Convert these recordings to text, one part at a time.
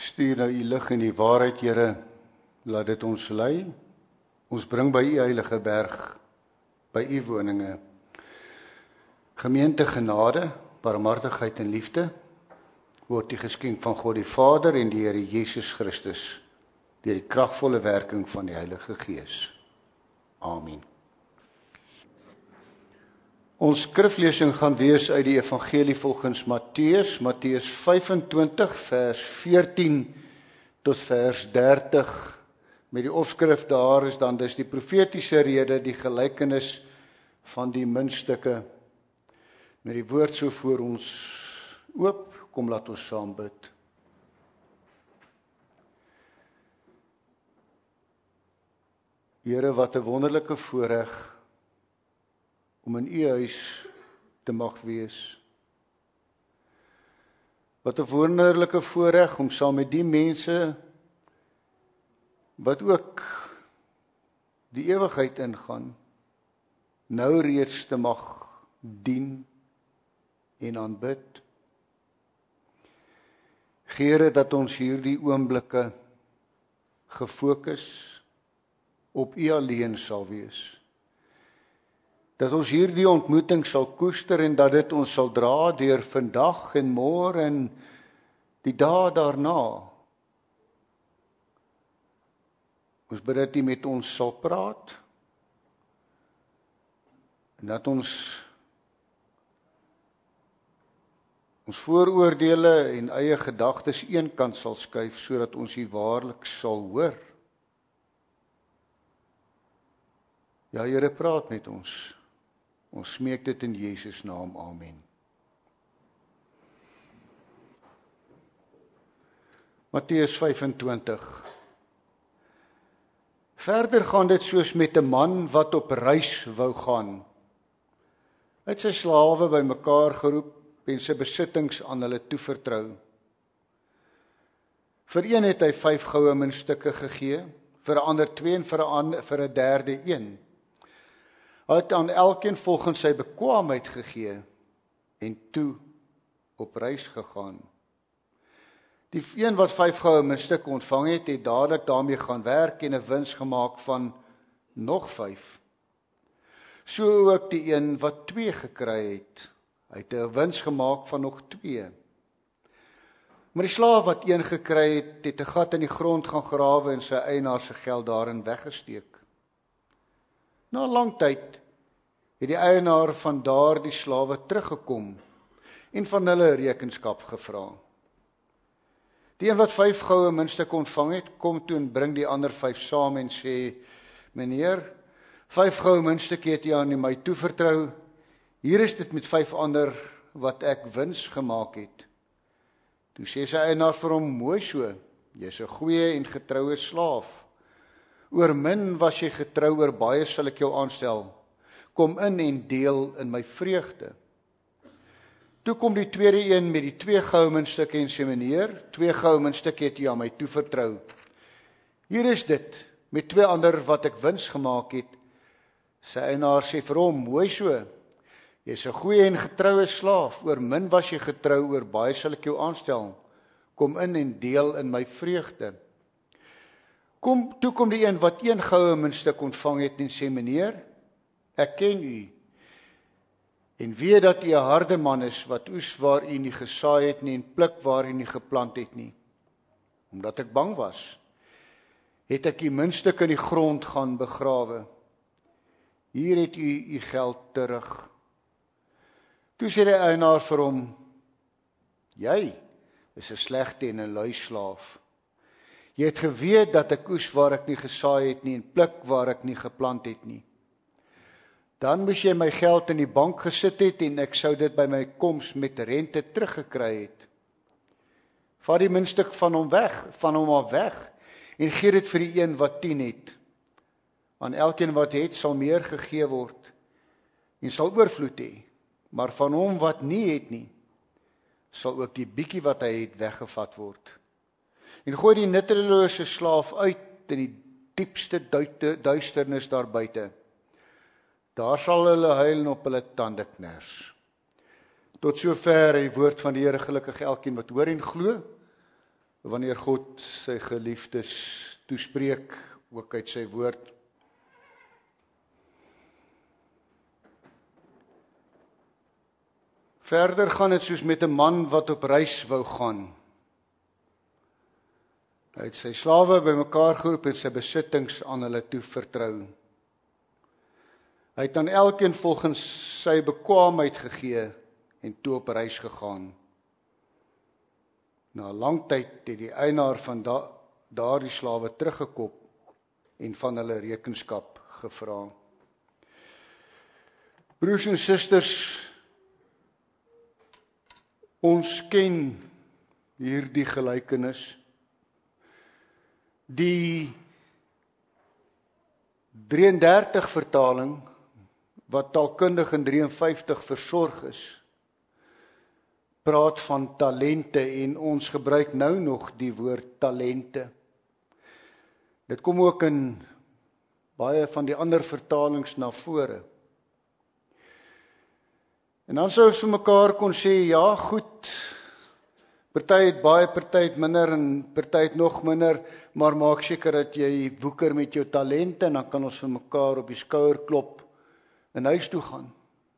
Stuur nou u lig en die waarheid, Here, laat dit ons lei. Ons bring by u heilige berg, by u woninge. Gemeente genade, barmhartigheid en liefde, word die geskenk van God die Vader en die Here Jesus Christus, deur die kragvolle werking van die Heilige Gees. Amen. Ons skriflesing gaan wees uit die evangelie volgens Matteus, Matteus 25 vers 14 tot vers 30. Met die opskrif daar is dan dus die profetiese rede, die gelykenis van die muntstukke. Met die woord so voor ons oop, kom laat ons saam bid. Here, wat 'n wonderlike voorreg om in u huis te mag wees. Wat 'n wonderlike voorreg om saam met die mense wat ook die ewigheid ingaan, nou reeds te mag dien en aanbid. Here, dat ons hierdie oomblikke gefokus op u alleen sal wees. Dat ons hierdie ontmoeting sal koester en dat dit ons sal dra deur vandag en môre en die dae daarna. Ons bid dat u met ons sal praat en dat ons vooroordele en eie gedagtes eenkant sal skuif sodat ons u waarlik sal hoor. Ja, Here, praat met ons. Ons smeek dit in Jesus naam, amen. Matteus 25. Verder gaan dit soos met 'n man wat op reis wou gaan. Hy het sy slawe bymekaar geroep en sy besittings aan hulle toevertrou. Vir een het hy 5 goue muntstukke gegee, vir 'n ander 2 en vir 'n derde 1. Hy het aan elkeen volgens sy bekwaamheid gegee en toe op reis gegaan. Die een wat 5 goue muntstukke ontvang het, het dadelik daarmee gaan werk en 'n wins gemaak van nog 5. So ook die een wat 2 gekry het. Hy het 'n wins gemaak van nog 2. Maar die slaaf wat 1 gekry het, het 'n gat in die grond gaan grawe en sy eienaar se geld daarin weggesteek. Na 'n lang tyd het die eienaar van daardie slawe teruggekom en van hulle rekenskap gevra. Die een wat 5 goue muntstukke ontvang het, kom toe en bring die ander 5 saam en sê: "Meneer, 5 goue muntstukke het u aan my toevertrou. Hier is dit met 5 ander wat ek wins gemaak het." Toe sê sy eienaar vir hom: "Mooi so, jy's 'n goeie en getroue slaaf. Oor min was jy getrou, oor baie sal ek jou aanstel. Kom in en deel in my vreugde." Toe kom die tweede een met die 2 goue muntstukke en sê: "Meneer, 2 goue muntstukke het u aan my toevertrou. Hier is dit met 2 ander wat ek wins gemaak het." Sy eienaar sê vir hom: "Mooi so, jy's 'n goeie en getroue slaaf. Oor min was jy getrou, oor baie sal ek jou aanstel. Kom in en deel in my vreugde." Toe kom die een wat 1 goue muntstuk ontvang het en sê: "Meneer, ek ken u en weet dat u 'n harde man is, wat oes waar u nie gesaai het nie en pluk waar u nie geplant het nie. Omdat ek bang was, het ek u muntstuk in die grond gaan begrawe. Hier het u geld terug." Toe sê die eienaar vir hom: "Jy is 'n slegte en 'n lui slaaf. Jy het geweet dat ek oes waar ek nie gesaai het nie en pluk waar ek nie geplant het nie. Dan moes jy my geld in die bank gesit het en ek sou dit by my koms met rente teruggekry het. Vat die muntstuk van hom af weg en gee dit vir die een wat 10 het. Aan elkeen wat het, sal meer gegee word en sal oorvloed hê, maar van hom wat nie het nie, sal ook die bietjie wat hy het weggevat word. En gooi die nuttelose slaaf uit in die diepste duisternis daar buite. Daar sal hulle huil en op hulle tande kners." Tot sover die woord van die Here. Gelukkig elkeen wat hoor en glo, wanneer God sy geliefdes toespreek, ook uit sy woord. Verder gaan dit soos met 'n man wat op reis wou gaan. Hy het sy slawe bymekaar geroep en sy besittings aan hulle toe vertrou. Hy het aan elkeen volgens sy bekwaamheid gegee en toe op reis gegaan. Na 'n lang tyd het die eienaar van daardie slawe teruggekom en van hulle rekenskap gevra. Broers en susters, ons ken hierdie gelykenis. Die 33 vertaling, wat taalkundig in 53 versorg is, praat van talente en ons gebruik nou nog die woord talente. Dit kom ook in baie van die ander vertalings na vore. En dan sou ons vir mekaar kon sê, ja goed, party het baie, party het minder en party het nog minder, maar maak seker dat jy woeker met jou talente en dan kan ons vir mekaar op die skouer klop en huis toe gaan.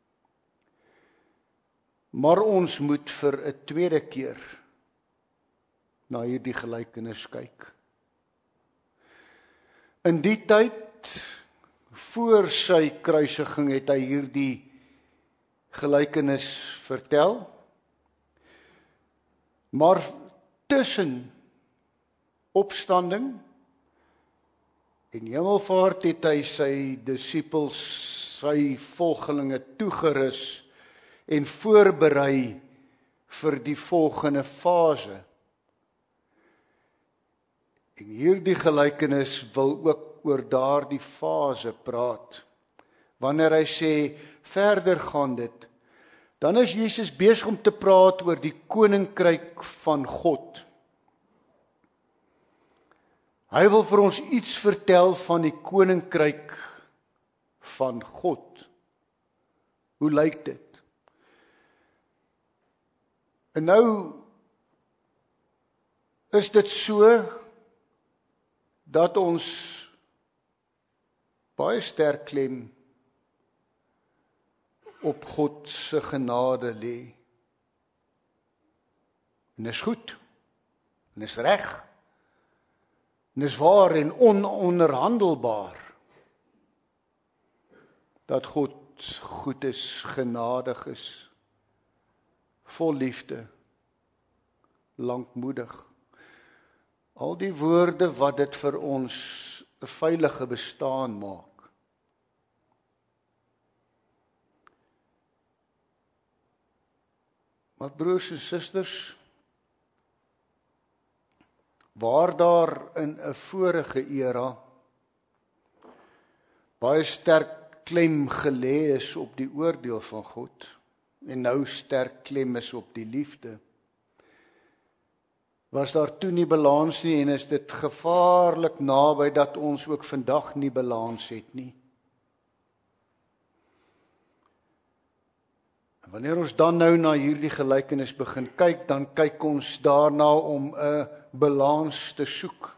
Maar ons moet vir 'n tweede keer na hierdie gelykenis kyk. In die tyd, voor sy kruisiging, het hy hierdie gelykenis vertel. Maar tussen opstanding en hemelvaart het hy sy disippels, sy volgelinge toegerus en voorberei vir die volgende fase. En hierdie gelykenis wil ook oor daardie fase praat. Wanneer hy sê, verder gaan dit, dan is Jesus besig om te praat oor die koninkryk van God. Hy wil vir ons iets vertel van die koninkryk van God. Hoe lyk dit? En nou is dit so dat ons baie sterk klem op God se genade lê. En is goed, en is reg, en is waar en ononderhandelbaar, dat God goed is, genadig is, vol liefde, lankmoedig. Al die woorde wat dit vir ons 'n veilige bestaan maak. Maar broers en susters, waar daar in 'n vorige era baie sterk klem gelê is op die oordeel van God en nou sterk klem is op die liefde, was daar toe nie balans nie en is dit gevaarlik naby dat ons ook vandag nie balans het nie. Wanneer ons dan nou na hierdie gelykenis begin kyk, dan kyk ons daarna om 'n balans te soek.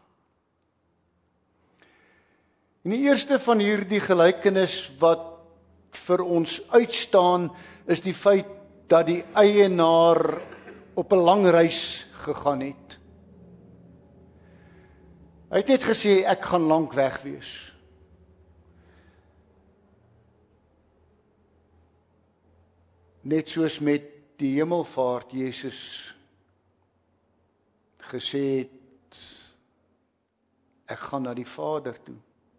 En die eerste van hierdie gelykenis wat vir ons uitstaan, is die feit dat die eienaar op 'n lang reis gegaan het. Hy het net gesê, ek gaan lank weg wees. Net soos met die hemelvaart Jesus gesê het, ek gaan na die Vader toe.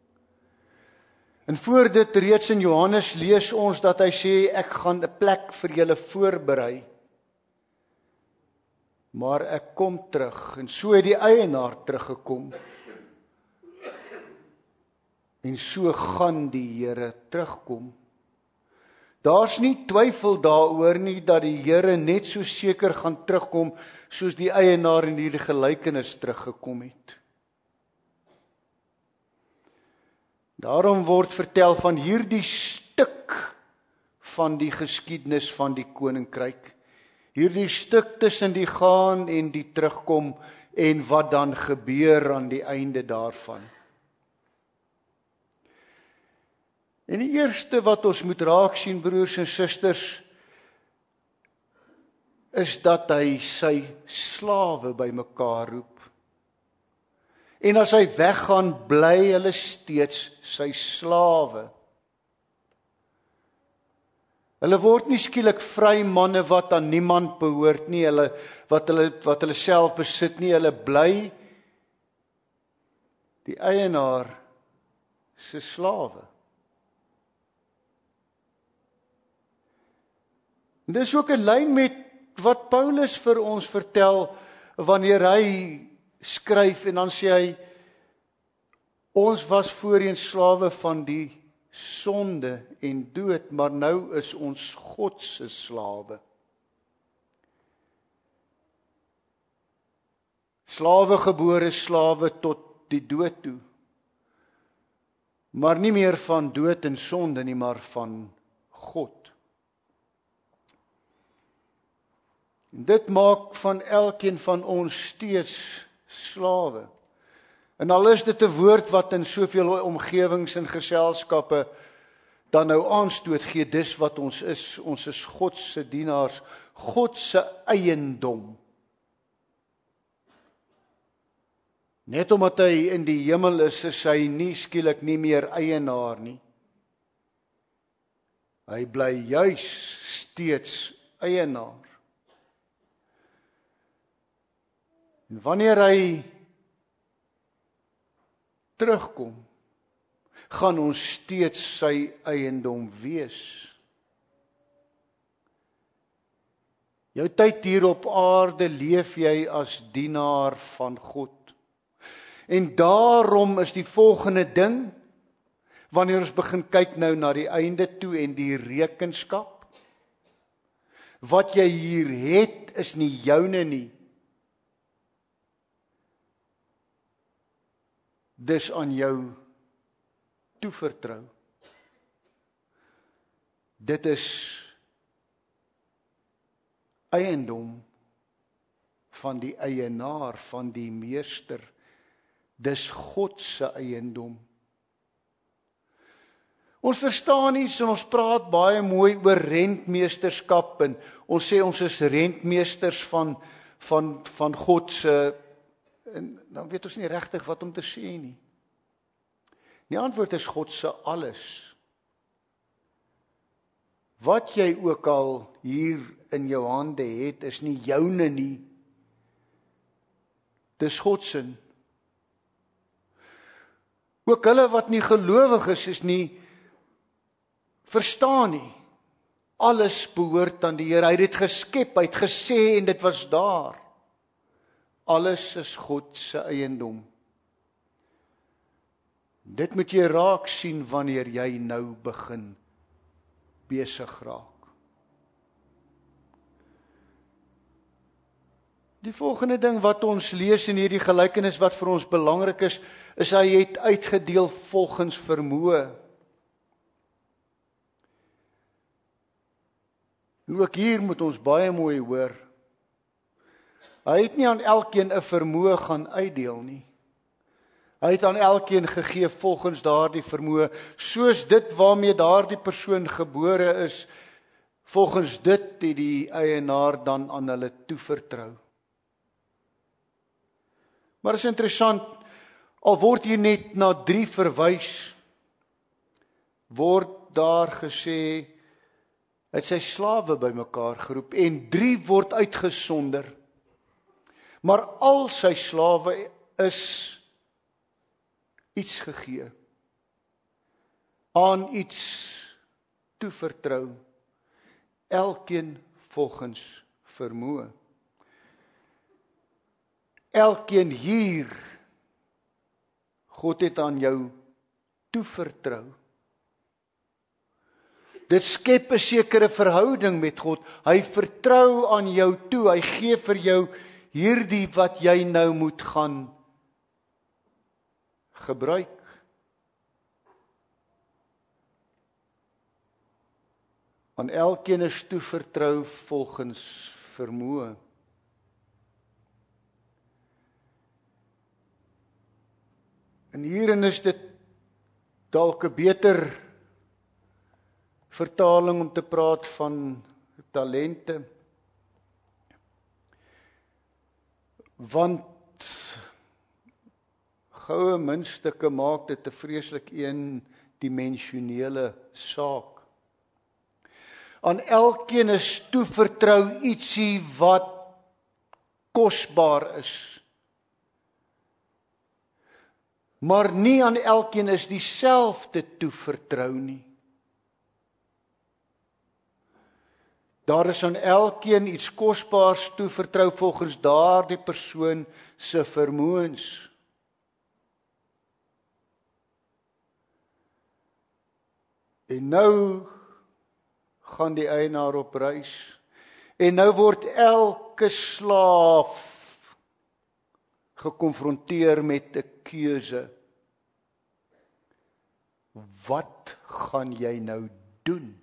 En voor dit reeds in Johannes lees ons dat hy sê, ek gaan 'n plek vir julle voorberei. Maar ek kom terug, en so het die eienaar teruggekom. En so gaan die Here terugkom. Daar's nie twyfel daaroor nie dat die Here net so seker gaan terugkom soos die eienaar in hierdie gelykenis teruggekom het. Daarom word vertel van hierdie stuk van die geskiedenis van die koninkryk. Hierdie stuk tussen die gaan en die terugkom en wat dan gebeur aan die einde daarvan. En die eerste wat ons moet raak sien, broers en susters, is dat hy sy slawe bymekaar roep. En as hy weggaan, bly hulle steeds sy slawe. Hulle word nie skielik vry manne wat aan niemand behoort nie, wat hulle self besit nie, hulle bly die eienaar se slawe. En dis ook 'n lyn met wat Paulus vir ons vertel wanneer hy skryf en dan sê hy, ons was voorheen slawe van die sonde en dood, maar nou is ons God se slawe. Slawe gebore, slawe tot die dood toe. Maar nie meer van dood en sonde nie, maar van God. En dit maak van elkeen van ons steeds slawe. En al is dit 'n woord wat in soveel omgewings en geselskappe dan nou aanstoot gee, dis wat ons is God se dienaars, God se eiendom. Net omdat hy in die hemel is hy nie skielik nie meer eienaar nie. Hy bly juis steeds eienaar. En wanneer hy terugkom, gaan ons steeds sy eiendom wees. Jou tyd hier op aarde leef jy as dienaar van God. En daarom is die volgende ding, wanneer ons begin kyk nou na die einde toe en die rekenskap, wat jy hier het is nie joune nie. Dis aan jou toevertrou. Dit is eiendom van die eienaar, van die meester. Dis God se eiendom. Ons verstaan nie, so ons praat baie mooi oor rentmeesterskap en ons sê ons is rentmeesters van God se. En dan weet ons nie regtig wat om te sê nie. Die antwoord is God se alles. Wat jy ook al hier in jou hande het, is nie joune nie. Dis God se. Ook hulle wat nie gelowig is nie verstaan nie. Alles behoort aan die Here. Hy het dit geskep, hy het gesê en dit was daar. Alles is God se eiendom. Dit moet jy raak sien wanneer jy nou begin besig raak. Die volgende ding wat ons lees in hierdie gelykenis wat vir ons belangrik is hy het uitgedeel volgens vermoë. En ook hier moet ons baie mooi hoor. Hy het nie aan elkeen 'n vermoë gaan uitdeel nie. Hy het aan elkeen gegee volgens daardie vermoë, soos dit waarmee daardie persoon gebore is, volgens dit het die eienaar dan aan hulle toevertrou. Maar is interessant, al word hier net na 3 verwys, word daar gesê, hy het sy slawe bymekaar geroep en 3 word uitgesonder. Maar al sy slawe is iets gegee, aan iets toevertrou, elkeen volgens vermoë. Elkeen hier, God het aan jou toevertrou. Dit skep 'n sekere verhouding met God. Hy vertrou aan jou toe, hy gee vir jou hierdie wat jy nou moet gaan gebruik. Aan elkeen is toevertrou volgens vermoë. En hierin is dit dalk 'n beter vertaling om te praat van talente. Want goue muntstukke maak dit 'n vreeslik eendimensionele saak. Aan elkeen is toevertrou ietsie wat kosbaar is. Maar nie aan elkeen is dieselfde toevertrou nie. Daar is aan elkeen iets kosbaars toevertrou volgens daardie persoon se vermoëns. En nou gaan die eienaar op reis. En nou word elke slaaf gekonfronteer met 'n keuse. Wat gaan jy nou doen?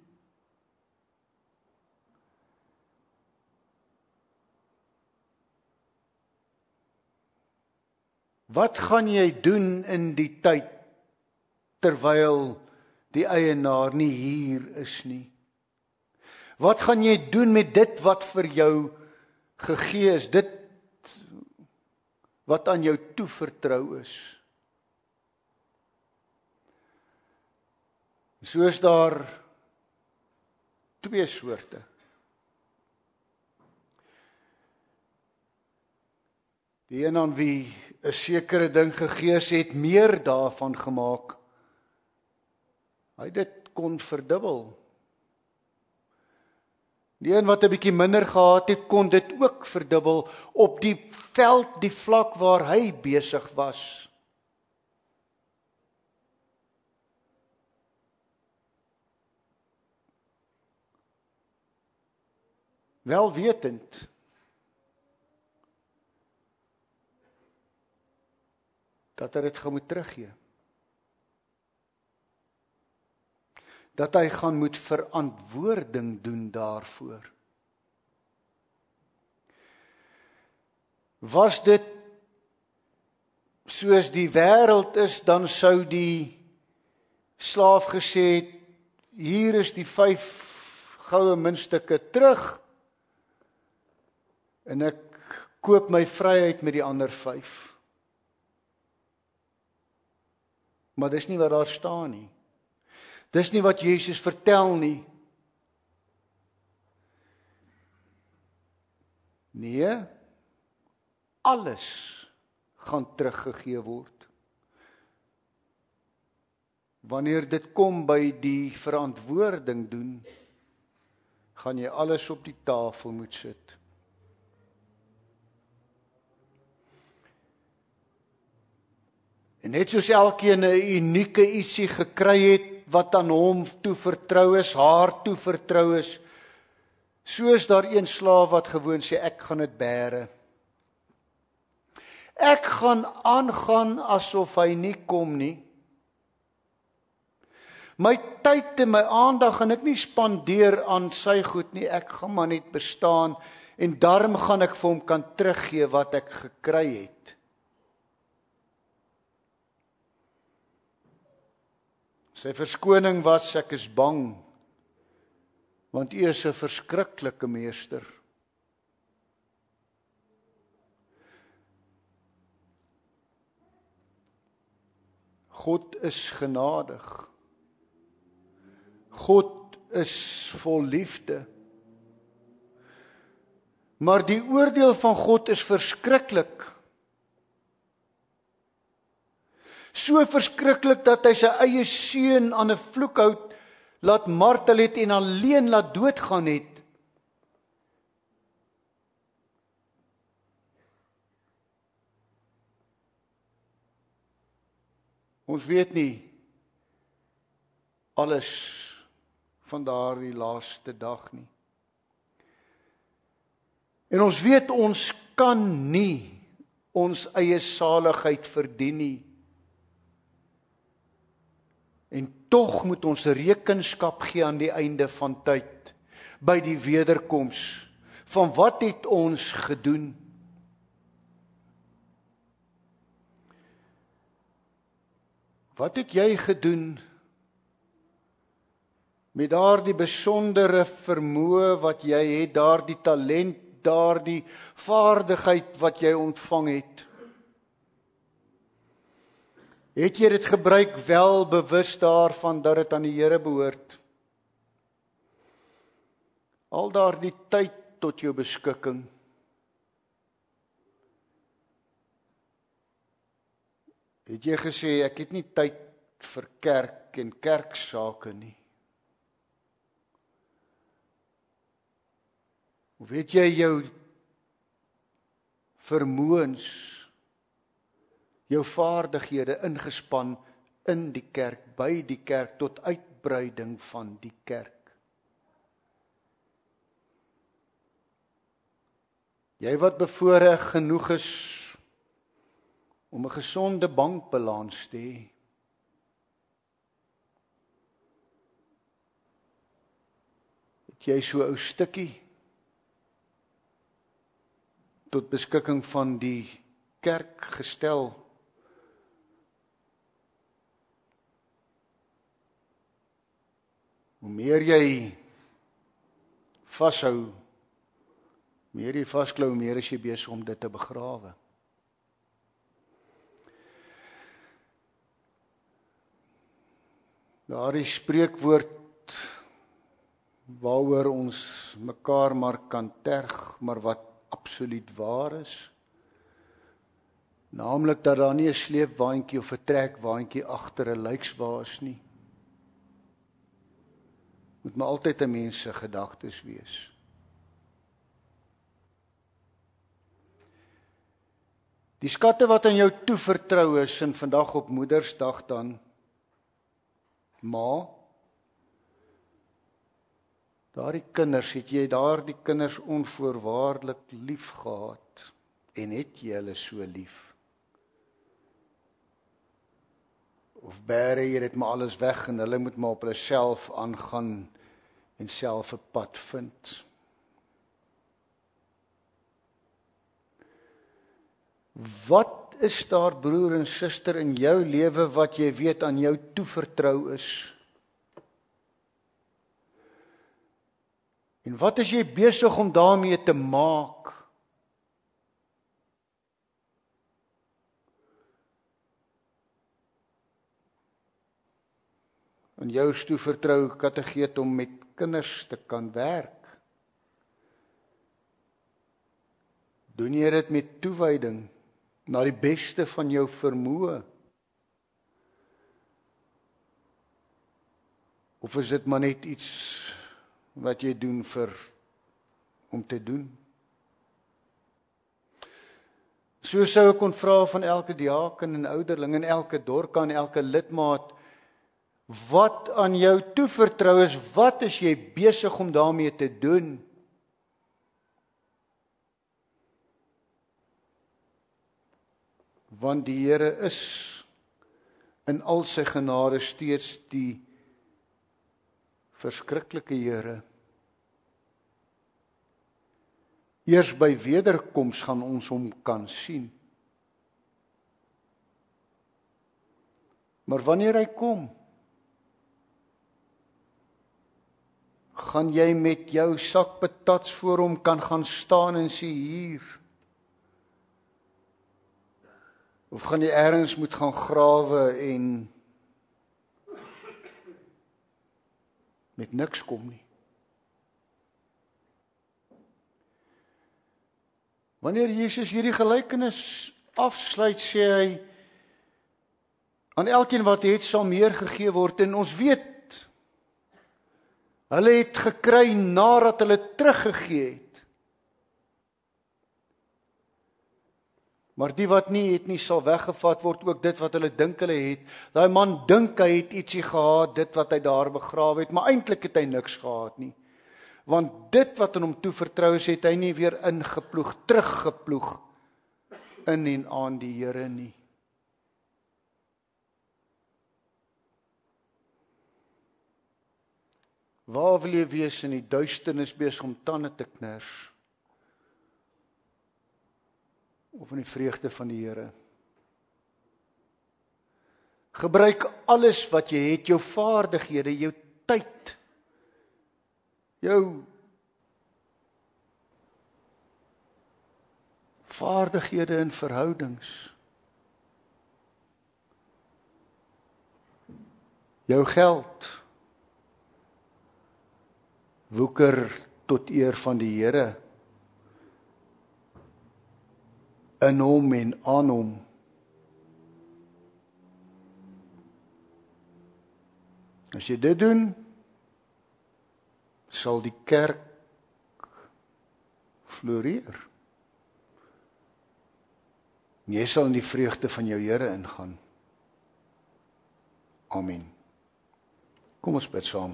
Wat gaan jy doen in die tyd terwyl die eienaar nie hier is nie? Wat gaan jy doen met dit wat vir jou gegee is, dit wat aan jou toevertrou is? So is daar twee soorte. Die een aan wie 'n sekere ding gegee is, het meer daarvan gemaak. Hy het dit kon verdubbel. Die een wat 'n bietjie minder gehad het, kon dit ook verdubbel op die veld, die vlak waar hy besig was. Wel wetend dat hy dit gaan moet teruggee. Dat hy gaan moet verantwoording doen daarvoor. Was dit soos die wêreld is, dan sou die slaaf gesê het, hier is die 5 goue muntstukke terug, en ek koop my vryheid met die ander 5. Maar dis nie wat daar staan nie. Dis nie wat Jesus vertel nie. Nee, alles gaan teruggegee word. Wanneer dit kom by die verantwoording doen, gaan jy alles op die tafel moet sit. En net soos elkeen 'n unieke ietsie gekry het wat aan hom toevertrou is, haar toevertrou is, so is daar een slaaf wat gewoon sê, ek gaan dit bære. Ek gaan aangaan asof hy nie kom nie. My tyd en my aandag gaan ek nie spandeer aan sy goed nie, ek gaan maar net bestaan, en daarom gaan ek vir hom kan teruggee wat ek gekry het. Sy verskoning was, ek is bang, want U is 'n verskriklike meester. God is genadig. God is vol liefde. Maar die oordeel van God is verskriklik. So verskriklik dat hy sy eie seun aan 'n vloekhout laat martel het en alleen laat doodgaan het. Ons weet nie alles van daardie laaste dag nie. En ons weet ons kan nie ons eie saligheid verdien nie. En tog moet ons rekenskap gee aan die einde van tyd, by die wederkoms van wat het ons gedoen? Wat het jy gedoen met daardie besondere vermoë wat jy het, daardie talent, daardie vaardigheid wat jy ontvang het? Het jy dit gebruik wel bewus daarvan dat dit aan die Here behoort? Al daardie tyd tot jou beskikking. Het jy gesê, ek het nie tyd vir kerk en kerksake nie. Of het jy jou vermoëns, jou vaardighede ingespan in die kerk, by die kerk, tot uitbreiding van die kerk? Jy wat bevoorreg genoeg is om 'n gesonde bankbalans te hê, het jy so 'n ou stukkie tot beskikking van die kerk gestel? Hoe meer jy vashou, meer jy vasklou, hoe meer is jy besig om dit te begrawe. Daardie spreekwoord waaroor ons mekaar maar kan terg, maar wat absoluut waar is, naamlik dat daar nie 'n sleepwaandjie of 'n trekwaandjie agter 'n lijkswa is nie. Moet maar altyd 'n mens se gedagtes wees. Die skatte wat aan jou toevertrou is, en vandag op Moedersdag dan, ma, daardie kinders, het jy daardie kinders onvoorwaardelik lief gehad, en het jy hulle so lief? Of bære jy dit maar alles weg, en hulle moet maar op hulle self aangaan, en self 'n pad vind? Wat is daar, broer en suster, in jou lewe wat jy weet aan jou toevertrou is? En wat is jy besig om daarmee te maak? En jou toevertrou kategeet om met kinders te kan werk. Doen jy dit met toewyding na die beste van jou vermoë? Of is dit maar net iets wat jy doen om te doen? So sou ek kon vra van elke diaken en ouderling en elke dorka en elke lidmaat, wat aan jou toevertrou is, wat is jy besig om daarmee te doen? Want die Here is in al sy genade steeds die verskriklike Here. Eers by wederkoms gaan ons hom kan sien. Maar wanneer hy kom, gaan jy met jou sak patats voor hom kan gaan staan en sê hier? Of gaan jy ergens moet gaan grawe en met niks kom nie? Wanneer Jesus hierdie gelykenis afsluit, sê hy, aan elkeen wat het sal meer gegee word, en ons weet, hulle het gekry nadat hulle teruggegee het. Maar die wat nie het nie, sal weggevat word, ook dit wat hulle dink hulle het. Daai man dink hy het ietsie gehad, dit wat hy daar begrawe het, maar eintlik het hy niks gehad nie. Want dit wat aan hom toevertrou is, het hy nie weer ingeploeg, teruggeploeg in en aan die Here nie. Waar wil jy wees in die duisternis besig om tande te kners? of in die vreugde van die Here. Gebruik alles wat jy het, jou vaardighede, jou tyd, jou vaardighede in verhoudings, jou geld, woeker tot eer van die Here, in hom en aan hom. As jy dit doen, sal die kerk floreer. En jy sal in die vreugde van jou Here ingaan. Amen. Kom ons bid saam.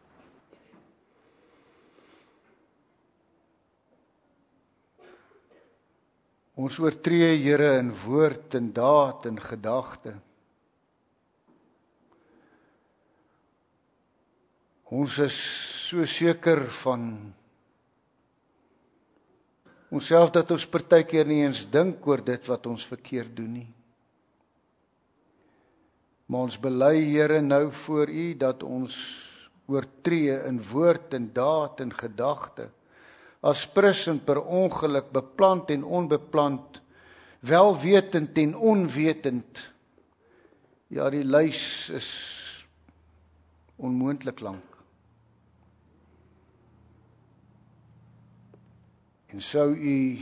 Ons oortree, Here, in woord en daad en gedagte. Ons is so seker van onsself dat ons partykeer nie eens dink oor dit wat ons verkeerd doen nie. Maar ons bely, Here, nou voor U dat ons oortree in woord en daad en gedagte, as prins en per ongeluk, beplant en onbeplant, welwetend en onwetend. Ja, die lys is onmoontlik lank. En sou U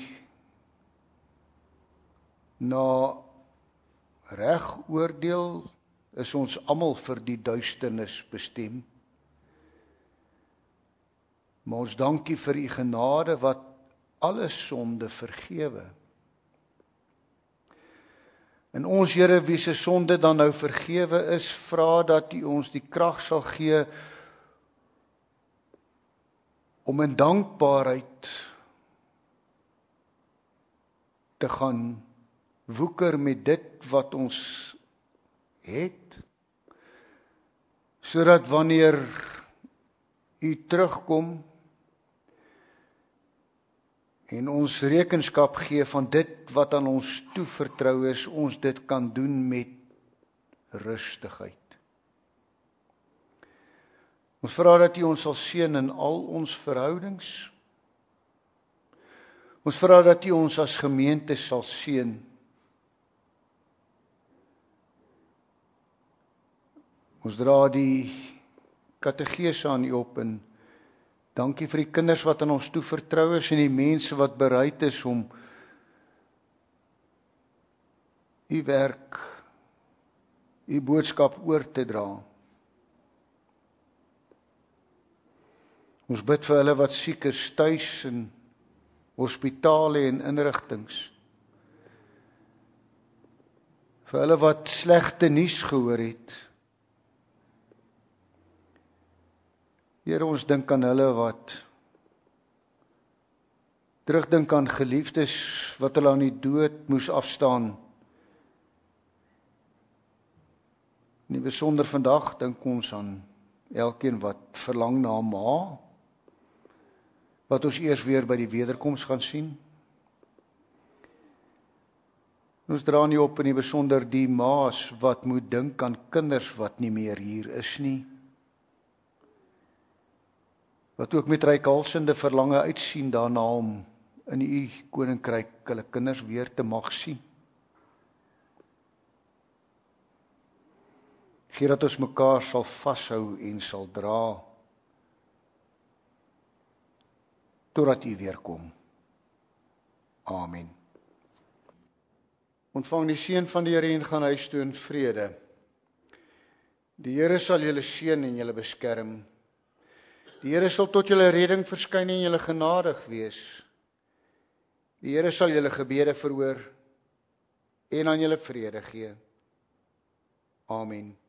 na reg oordeel, is ons almal vir die duisternis bestem. Maar ons dankie vir U genade wat alle sonde vergewe. En ons, Here, wie se sonde dan nou vergewe is, vra dat U ons die krag sal gee om in dankbaarheid te gaan woeker met dit wat ons het, sodat wanneer U terugkom en ons rekenskap gee van dit wat aan ons toevertrou is, ons dit kan doen met rustigheid. Ons vra dat U ons sal seën in al ons verhoudings. Ons vra dat U ons as gemeente sal seën. Ons dra die kategese aan U op en dankie vir die kinders wat aan ons toevertrou is en die mense wat bereid is om U werk, U boodskap oor te dra. Ons bid vir hulle wat siek is tuis in hospitale en inrigtings. Vir hulle wat slegte nuus gehoor het. Here, ons dink aan hulle wat terugdink aan geliefdes wat hulle aan die dood moes afstaan. In die besonder vandag dink ons aan elkeen wat verlang na 'n ma, wat ons eers weer by die wederkoms gaan sien. Ons dra nie op in die besonder die ma's wat moet dink aan kinders wat nie meer hier is nie. Wat ook met reikhalsende verlange uitsien daarna om in U koninkryk hulle kinders weer te mag sien. Gee dat ons mekaar sal vashou en sal dra totdat U weer kom. Amen. Ontvang die seën van die Here en gaan huis toe in vrede. Die Here sal julle seën en julle beskerm. Die Here sal tot julle redding verskyn en julle genadig wees. Die Here sal julle gebede verhoor en aan julle vrede gee. Amen.